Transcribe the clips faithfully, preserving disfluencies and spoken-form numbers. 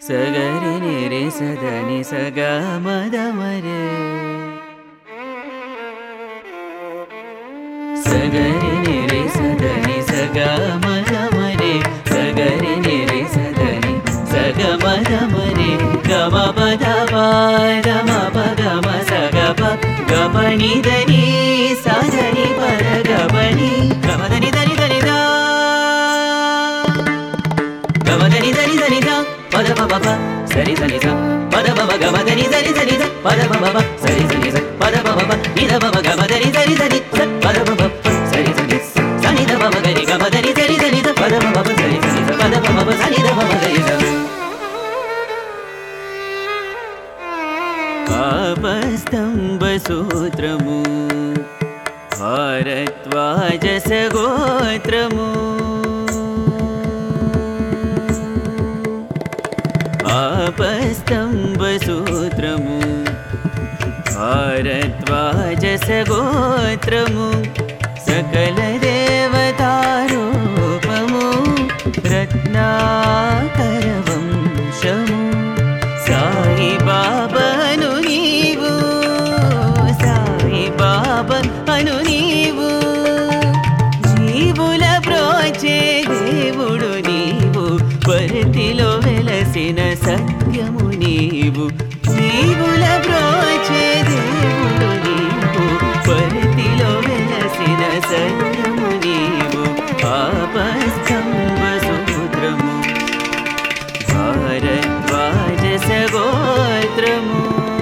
సగరి నిరి సదని సగ మదమరే సగరి నిరి సదని సగ మదమరే సగరి నిరి సదని సగ మదమరే గమ పద పదమ పగమ సగ ప గమని దని సదని పద గమని గమదని దని దని దా గమదని దని దని దా పద పద ప సరి సని స పద పద గమదని సరి సని స పద పద సరి సని స పద పద నిద పద గమదని సరి సని స పద పద సరి సని స సని ద పద గరి గమదని సరి సని స పద పద సరి సని స పద పద సని ద పద గరి స పాపస్తంభ సూత్రము భారద్వాజ సగోత్రము పాపస్తంభ సూత్రము భారద్వాజ సగోత్రము సకల దేవతారూపము రత్నాకర వంశము సాయి బాబాను నీవు సాయి బాబా అను నీవు జీవుల బ్రోచే దేవుడు నీవు పరితిలో వెలసిన సత్యము నీవు జీవుల బ్రోచే దేవుడు నీవు పరితిలో వెలసిన సత్యము నీవు పాపస్తంభ సూత్రము భారద్వాజ సగోత్రము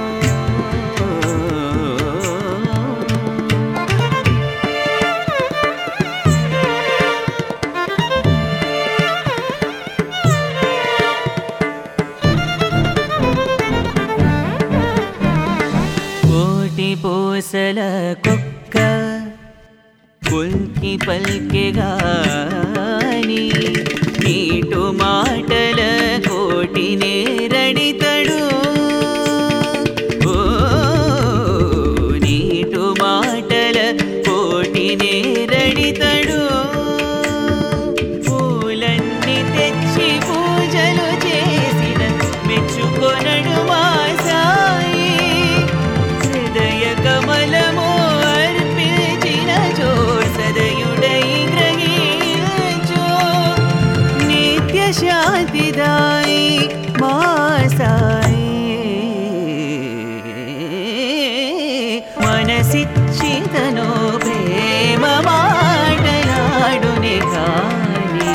కోటి పూసల కుక్క కుల్కి పల్కెగాని నీటు మాటల కోటి నేరడితడు ఓ నీటు మాటల కోటి నేరడితడు పూలన్నీ తెచ్చి పూజలు చేసిన మెచ్చుకొనడు మా సాయి హృదయ కమలము అర్పించిన జో సదయుడై గ్రహించు నిత్య శాంతిదాయి మా సాయి మనసిచ్చితను ప్రేమ మాటలాడునే కాని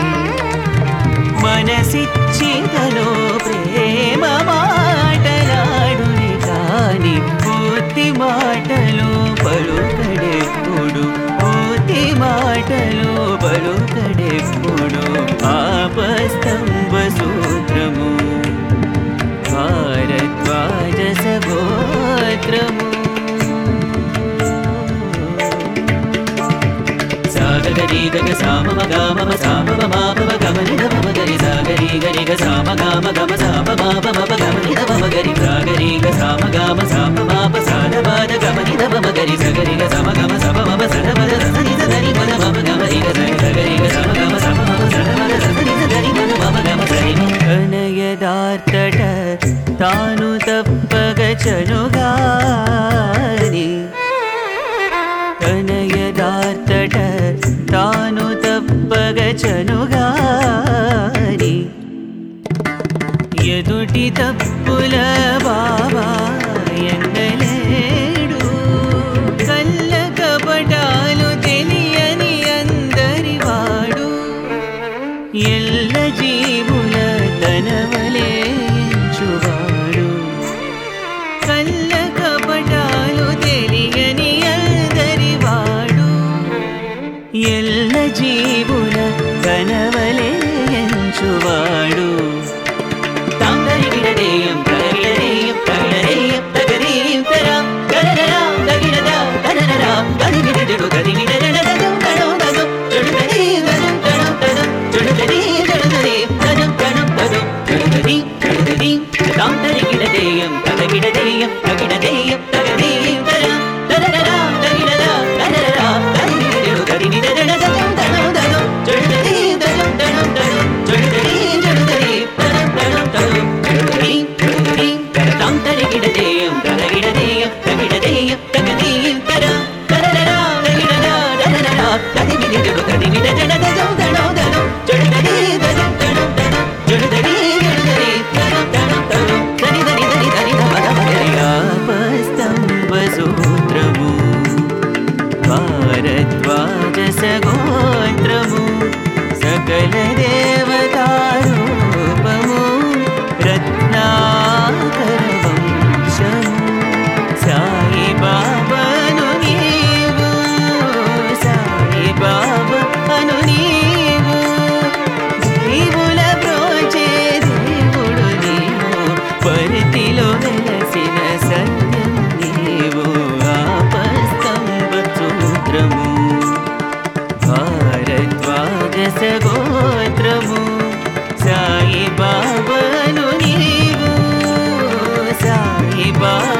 మనసిచ్చితను ప్రేమ మాటలాడునే కాని పూర్తి మాటలు పలుకడెప్పుడు పూర్తి మాటలు పలుకడెప్పుడు పాపస్తంభ సూత్రము భారద్వాజ సగోత్రము సాగరి గగ సామ గమ సామ మాపవ గమని దమ గరి సాగరి గరి గ సామ గమ గమ సామ మాపవ గమని దమ గరి సాగరి గ సామ గమ సామ మాప సాద పాద గమని దమ గరి సగరి గ సమ గమ సమ మమ సద పద సని సని పద మమ గమని గ సగరి గ సమ గమ సమ మమ సద పద సని సని పద మమ గమ సరి అనయదార్తట తాను తప్పగ చనుగాని అనయదార్తట తాను తప్పగ చనుగాని ఎదుటి తప్పుల బాబా ఎన్నలేడు కళ్ళ కపటాలు తెలియని అందరి వాడు ఎల్ల జీవుల తనవలే ఎంచువాడు కళ్ళ కపటాలు తెలియని అందరి వాడు ఎల్ల జీవుల తనవలే ఎంచువాడు తాంగరిగిడదేయం తగరిడదేయం తగరిడదేయం తగరీం తరాం గరరరాం తగిడదాం తనరరాం తదిగిడడు తదిగిడడడదం తడం తదం జడుదదీం తదం తడం తదం జడుదదీం జడుదదీం తదం తడం తదం జడుదదీం జడుదదీం తాంగరిగిడదేయం తగరిడదేయం తగిడదేయం తగరీం తరాం తనరరాం తగిడదాం తనరరాం తదిగిడడు తదిగిడడదం తడం తదం జడుదదీం తదం తడం తదం జడుదదీం జడుదదీం తదం తడం తదం శివా